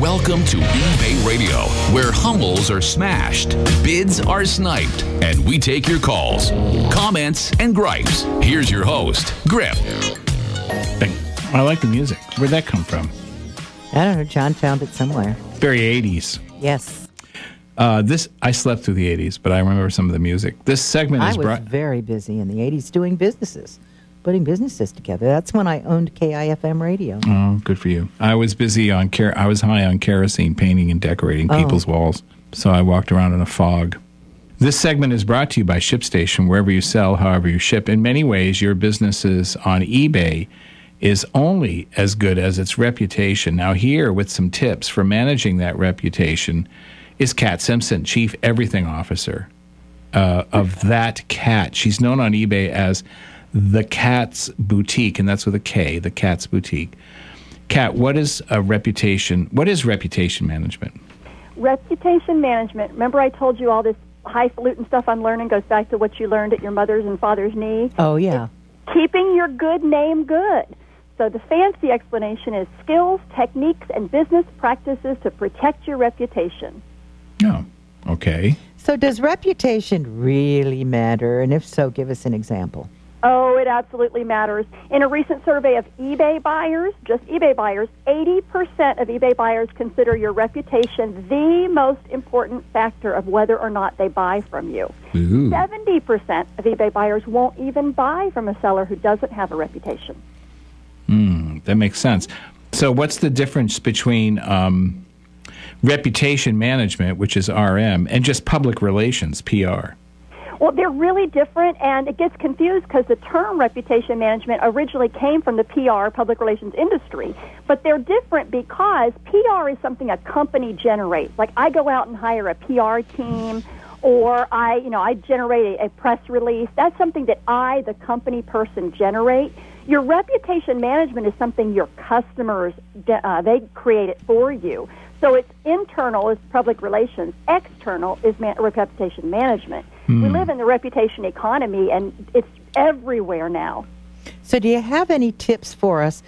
Welcome to eBay Radio, where Hummels are smashed, bids are sniped, and we take your calls, comments, and gripes. Here's your host, Griff. I like the music. Where'd that come from? I don't know. John found it somewhere. Very 80s. Yes. I slept through the 80s, but I remember some of the music. This segment is I was very busy in the 80s doing businesses, putting businesses together. That's when I owned KIFM Radio. Oh, good for you. I was busy on I was high on kerosene, painting and decorating people's walls, so I walked around in a fog. This segment is brought to you by ShipStation. Wherever you sell, however you ship. In many ways, your businesses on eBay is only as good as its reputation. Now, here with some tips for managing that reputation is Kat Simpson, Chief Everything Officer of That Cat. She's known on eBay as The Cat's Boutique, and that's with a K, The Cat's Boutique. Kat, what is reputation management? Reputation management. Remember I told you all this highfalutin stuff I'm learning goes back to what you learned at your mother's and father's knee? Oh, yeah. It's keeping your good name good. So the fancy explanation is skills, techniques, and business practices to protect your reputation. Oh, okay. So does reputation really matter? And if so, give us an example. Oh, it absolutely matters. In a recent survey of eBay buyers, just eBay buyers, 80% of eBay buyers consider your reputation the most important factor of whether or not they buy from you. Ooh. 70% of eBay buyers won't even buy from a seller who doesn't have a reputation. That makes sense. So what's the difference between reputation management, which is RM, and just public relations, PR? Well, they're really different, and it gets confused because the term reputation management originally came from the PR, public relations industry. But they're different because PR is something a company generates. Like I go out and hire a PR team, or I generate a press release. That's something that I, the company person, generate. Your reputation management is something your customers, they create it for you. So it's internal is public relations. External is reputation management. We live in the reputation economy, and it's everywhere now. So do you have any tips for us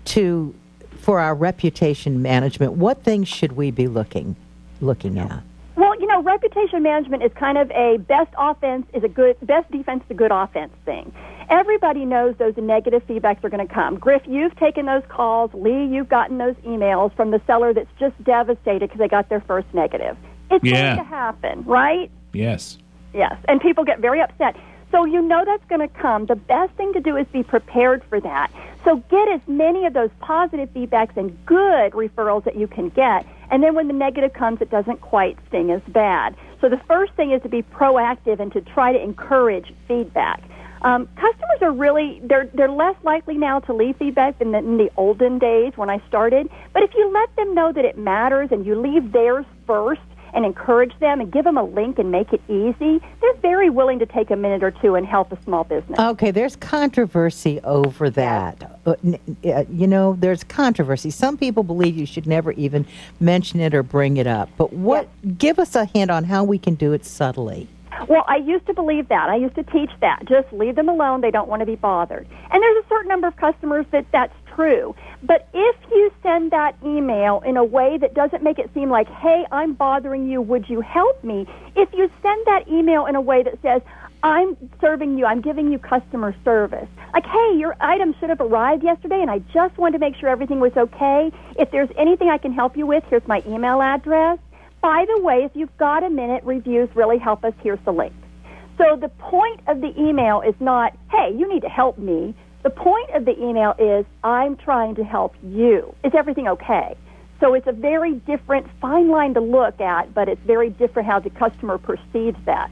for our reputation management? What things should we be looking at? Well, reputation management is kind of a best defense is a good offense thing. Everybody knows those negative feedbacks are going to come. Griff, you've taken those calls. Lee, you've gotten those emails from the seller that's just devastated because they got their first negative. It's going to happen, right? Yes. Yes, and people get very upset. So that's going to come. The best thing to do is be prepared for that. So get as many of those positive feedbacks and good referrals that you can get. And then when the negative comes, it doesn't quite sting as bad. So the first thing is to be proactive and to try to encourage feedback. Customers are really, they're less likely now to leave feedback than in the olden days when I started. But if you let them know that it matters and you leave theirs first, and encourage them and give them a link and make it easy, they're very willing to take a minute or two and help a small business. Okay, there's controversy over that. There's controversy. Some people believe you should never even mention it or bring it up. But give us a hint on how we can do it subtly. Well, I used to believe that. I used to teach that. Just leave them alone. They don't want to be bothered. And there's a certain number of customers that's true. But if you send that email in a way that doesn't make it seem like, hey, I'm bothering you, would you help me? If you send that email in a way that says, I'm serving you, I'm giving you customer service. Like, hey, your item should have arrived yesterday, and I just wanted to make sure everything was okay. If there's anything I can help you with, here's my email address. By the way, if you've got a minute, reviews really help us. Here's the link. So the point of the email is not, hey, you need to help me. The point of the email is, I'm trying to help you. Is everything okay? So it's a very different, fine line to look at, but it's very different how the customer perceives that.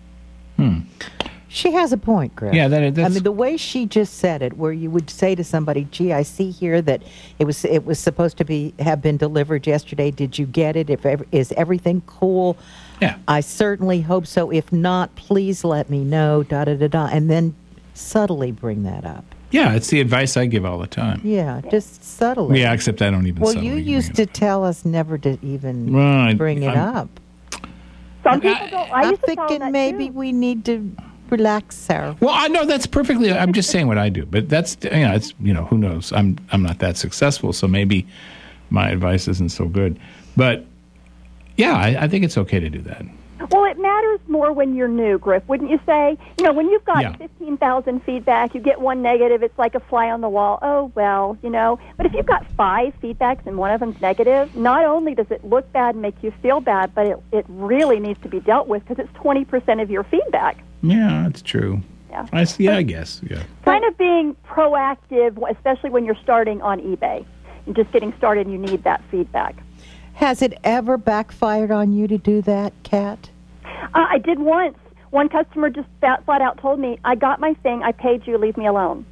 She has a point, Griff. Yeah, that's... the way she just said it, where you would say to somebody, gee, I see here that it was supposed to have been delivered yesterday. Did you get it? Is everything cool? Yeah. I certainly hope so. If not, please let me know, da-da-da-da. And then subtly bring that up. Yeah, it's the advice I give all the time. Yeah, just subtly. Yeah, except I don't even subtly. Well, you used to tell us never to even bring it up. Some people don't. I'm thinking maybe we need to relax, Sarah. Well, I know that's perfectly. I'm just saying what I do, but that's it's who knows. I'm not that successful, so maybe my advice isn't so good. But yeah, I think it's okay to do that. Well, it matters more when you're new, Griff, wouldn't you say? You know, when you've got 15,000 feedback, you get one negative, it's like a fly on the wall. Oh, well, you know. But if you've got 5 feedbacks and one of them's negative, not only does it look bad and make you feel bad, but it really needs to be dealt with because it's 20% of your feedback. Yeah, that's true. Yeah, I guess. Yeah. Kind of being proactive, especially when you're starting on eBay. You're just getting started and you need that feedback. Has it ever backfired on you to do that, Kat? I did once. One customer just flat out told me, I got my thing, I paid you, leave me alone.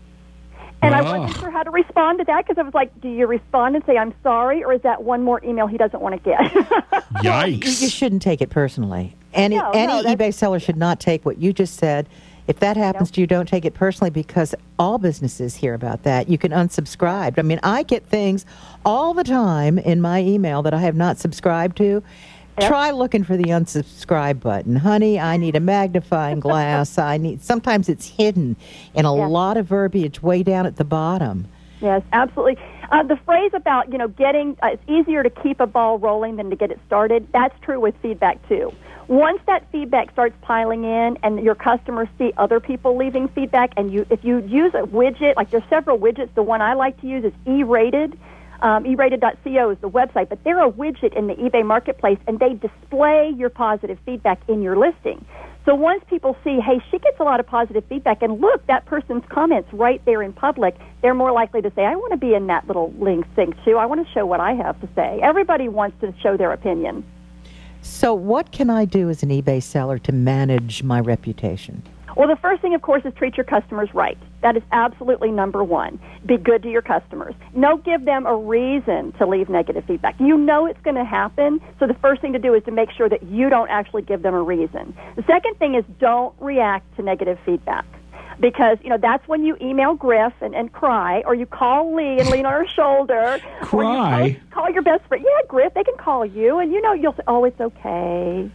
And I wasn't sure how to respond to that because I was like, do you respond and say, I'm sorry, or is that one more email he doesn't want to get? Yikes. You shouldn't take it personally. Any eBay seller should not take what you just said. If that happens to you, don't take it personally because all businesses hear about that. You can unsubscribe. I mean, I get things all the time in my email that I have not subscribed to. Yep. Try looking for the unsubscribe button. Honey, I need a magnifying glass. Sometimes it's hidden in a lot of verbiage way down at the bottom. Yes, absolutely. The phrase about, getting, it's easier to keep a ball rolling than to get it started, that's true with feedback too. Once that feedback starts piling in and your customers see other people leaving feedback, and if you use a widget, like there's several widgets, the one I like to use is E-Rated. E-Rated.co is the website, but they're a widget in the eBay marketplace, and they display your positive feedback in your listing. So once people see, hey, she gets a lot of positive feedback, and look, that person's comments right there in public, they're more likely to say, I want to be in that little link sync too. I want to show what I have to say. Everybody wants to show their opinion. So what can I do as an eBay seller to manage my reputation? Well, the first thing, of course, is treat your customers right. That is absolutely number one. Be good to your customers. Don't give them a reason to leave negative feedback. You know it's going to happen, so the first thing to do is to make sure that you don't actually give them a reason. The second thing is don't react to negative feedback. Because, that's when you email Griff and cry, or you call Lee and lean on her shoulder. Cry? Or you call your best friend. Yeah, Griff, they can call you, and you'll say, oh, it's okay.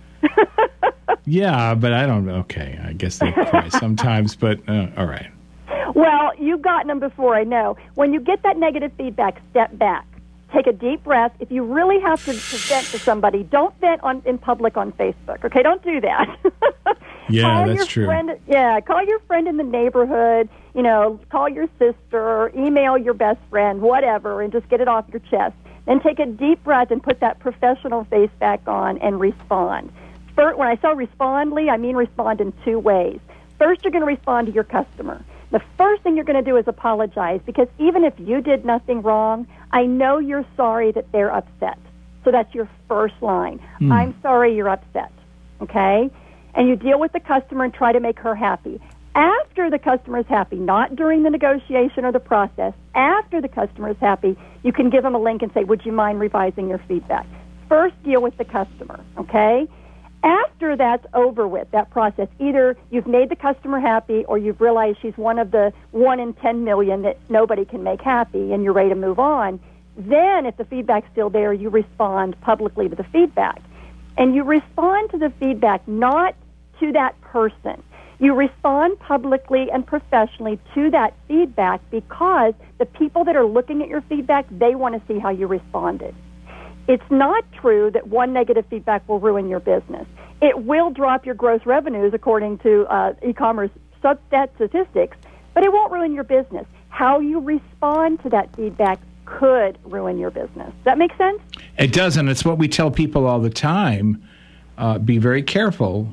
Yeah, but I don't. Okay, I guess they cry sometimes, but all right. Well, you've gotten them before, I know. When you get that negative feedback, step back. Take a deep breath. If you really have to vent to somebody, don't vent in public on Facebook. Okay, don't do that. Yeah, that's true. Call your friend in the neighborhood. Call your sister, email your best friend, whatever, and just get it off your chest. Then take a deep breath and put that professional face back on and respond. First, when I say respond, Lee, I mean respond in 2 ways. First, you're going to respond to your customer. The first thing you're going to do is apologize, because even if you did nothing wrong, I know you're sorry that they're upset. So that's your first line. I'm sorry you're upset, okay? And you deal with the customer and try to make her happy. After the customer is happy, not during the negotiation or the process, after the customer is happy, you can give them a link and say, would you mind revising your feedback? First, deal with the customer, okay? After that's over with, that process, either you've made the customer happy or you've realized she's one of the 1 in 10 million that nobody can make happy and you're ready to move on, then if the feedback's still there, you respond publicly to the feedback. And you respond to the feedback not to that person. You respond publicly and professionally to that feedback because the people that are looking at your feedback, they want to see how you responded. It's not true that one negative feedback will ruin your business. It will drop your gross revenues according to e-commerce Substat statistics, but it won't ruin your business. How you respond to that feedback could ruin your business. Does that make sense? It does, and it's what we tell people all the time. Be very careful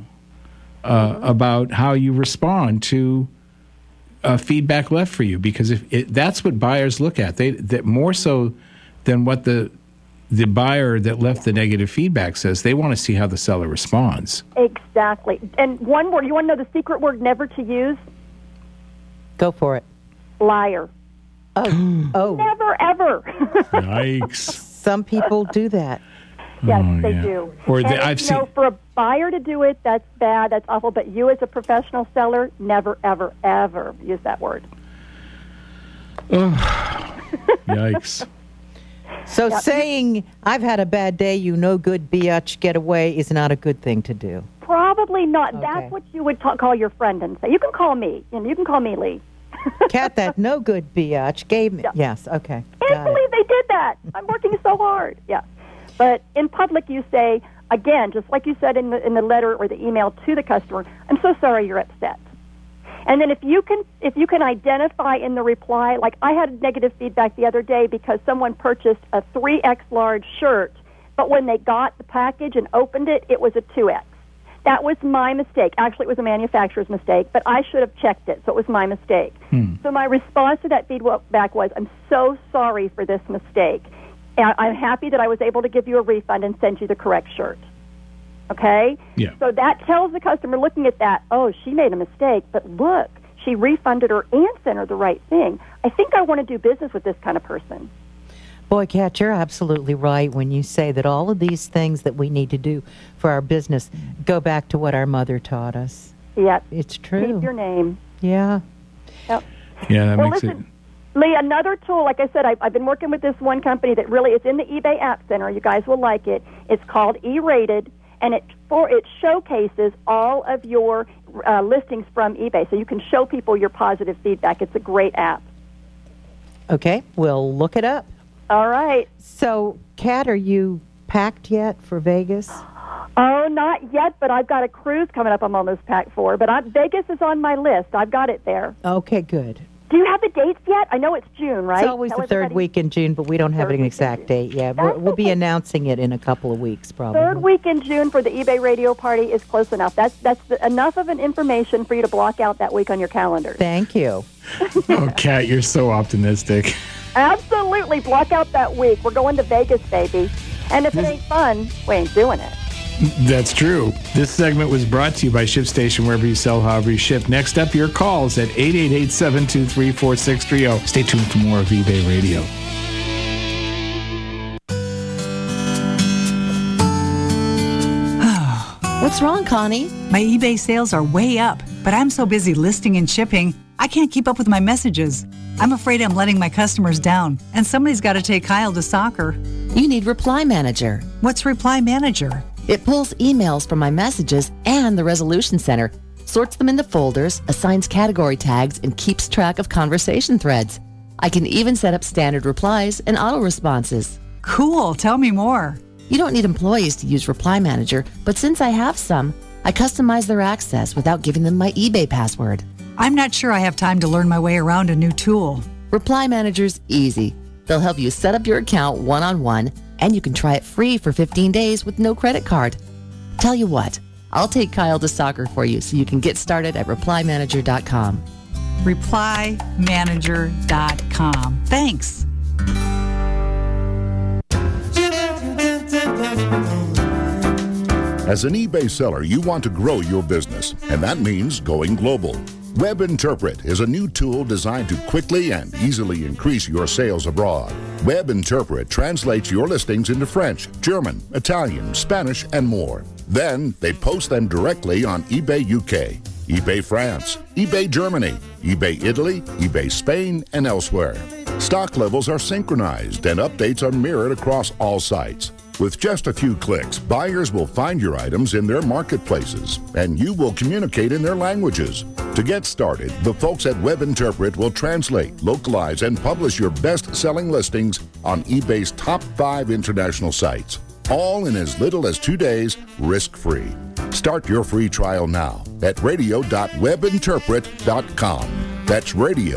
about how you respond to feedback left for you, because that's what buyers look at. That more so than what the buyer that left the negative feedback says. They want to see how the seller responds. Exactly. And one word, you want to know the secret word never to use? Go for it. Liar. Oh. Never, ever. Yikes. Some people do that. Yes, they do. Or I've seen, for a buyer to do it, that's bad, that's awful. But you as a professional seller, never, ever, ever use that word. Yikes. So saying, I've had a bad day, you no good biatch, get away, is not a good thing to do. Probably not. Okay. That's what you would call your friend and say. You can call me. You can call me Lee. Kat, that no good biatch gave me. Yes, okay. Yeah, can't believe they did that. I'm working so hard. Yeah. But in public, you say, again, just like you said in the letter or the email to the customer, I'm so sorry you're upset. And then if you can identify in the reply, like I had negative feedback the other day because someone purchased a 3X large shirt, but when they got the package and opened it, it was a 2X. That was my mistake. Actually, it was a manufacturer's mistake, but I should have checked it, so it was my mistake. So my response to that feedback was, I'm so sorry for this mistake. And I'm happy that I was able to give you a refund and send you the correct shirt. Okay? Yeah. So that tells the customer looking at that, oh, she made a mistake, but look, she refunded her and sent her the right thing. I think I want to do business with this kind of person. Boy, Kat, you're absolutely right when you say that all of these things that we need to do for our business go back to what our mother taught us. Yep. It's true. Keep your name. Yeah. Yep. Yeah, that makes listen, Lee, another tool, like I said, I've been working with this one company that really is in the eBay App Center. You guys will like it. It's called E-Rated, and it showcases all of your listings from eBay, so you can show people your positive feedback. It's a great app. Okay, we'll look it up. All right. So, Kat, are you packed yet for Vegas? Oh, not yet, but I've got a cruise coming up I'm almost packed for. But Vegas is on my list. I've got it there. Okay, good. Do you have the dates yet? I know it's June, right? It's always the third week in June, but we don't have an exact date yet. We'll be announcing it in a couple of weeks, probably. Third week in June for the eBay radio party is close enough. That's enough of an information for you to block out that week on your calendar. Thank you. Oh, Kat, you're so optimistic. Absolutely. Block out that week. We're going to Vegas, baby. And if it ain't fun, we ain't doing it. That's true. This segment was brought to you by ShipStation, wherever you sell, however you ship. Next up, your calls at 888-723-4630. Stay tuned for more of eBay Radio. What's wrong, Connie? My eBay sales are way up, but I'm so busy listing and shipping, I can't keep up with my messages. I'm afraid I'm letting my customers down, and somebody's got to take Kyle to soccer. You need Reply Manager. What's Reply Manager? It pulls emails from my messages and the Resolution Center, sorts them into folders, assigns category tags, and keeps track of conversation threads. I can even set up standard replies and auto responses. Cool. Tell me more. You don't need employees to use Reply Manager, but since I have some, I customize their access without giving them my eBay password. I'm not sure I have time to learn my way around a new tool. Reply Manager's easy. They'll help you set up your account one-on-one, and you can try it free for 15 days with no credit card. Tell you what, I'll take Kyle to soccer for you so you can get started at ReplyManager.com. ReplyManager.com. Thanks. As an eBay seller, you want to grow your business, and that means going global. WebInterpret is a new tool designed to quickly and easily increase your sales abroad. WebInterpret translates your listings into French, German, Italian, Spanish, and more. Then they post them directly on eBay UK, eBay France, eBay Germany, eBay Italy, eBay Spain, and elsewhere. Stock levels are synchronized and updates are mirrored across all sites. With just a few clicks, buyers will find your items in their marketplaces, and you will communicate in their languages. To get started, the folks at WebInterpret will translate, localize, and publish your best-selling listings on eBay's top 5 international sites, all in as little as 2 days, risk-free. Start your free trial now at radio.webinterpret.com. That's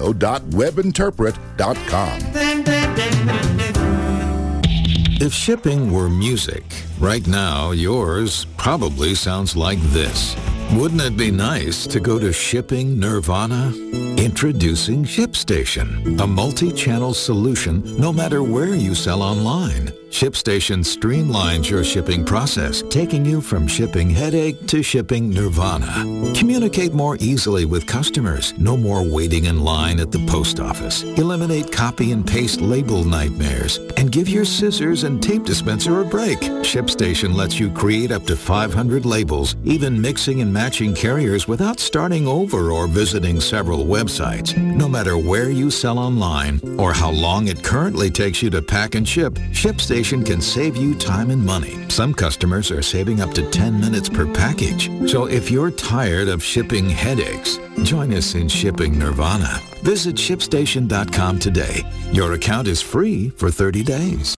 radio.webinterpret.com. If shipping were music, right now yours probably sounds like this. Wouldn't it be nice to go to Shipping Nirvana? Introducing ShipStation, a multi-channel solution no matter where you sell online. ShipStation streamlines your shipping process, taking you from shipping headache to shipping nirvana. Communicate more easily with customers. No more waiting in line at the post office. Eliminate copy and paste label nightmares and give your scissors and tape dispenser a break. ShipStation lets you create up to 500 labels, even mixing and matching carriers without starting over or visiting several websites. No matter where you sell online or how long it currently takes you to pack and ship, ShipStation can save you time and money. Some customers are saving up to 10 minutes per package. So if you're tired of shipping headaches, join us in Shipping Nirvana. Visit ShipStation.com today. Your account is free for 30 days.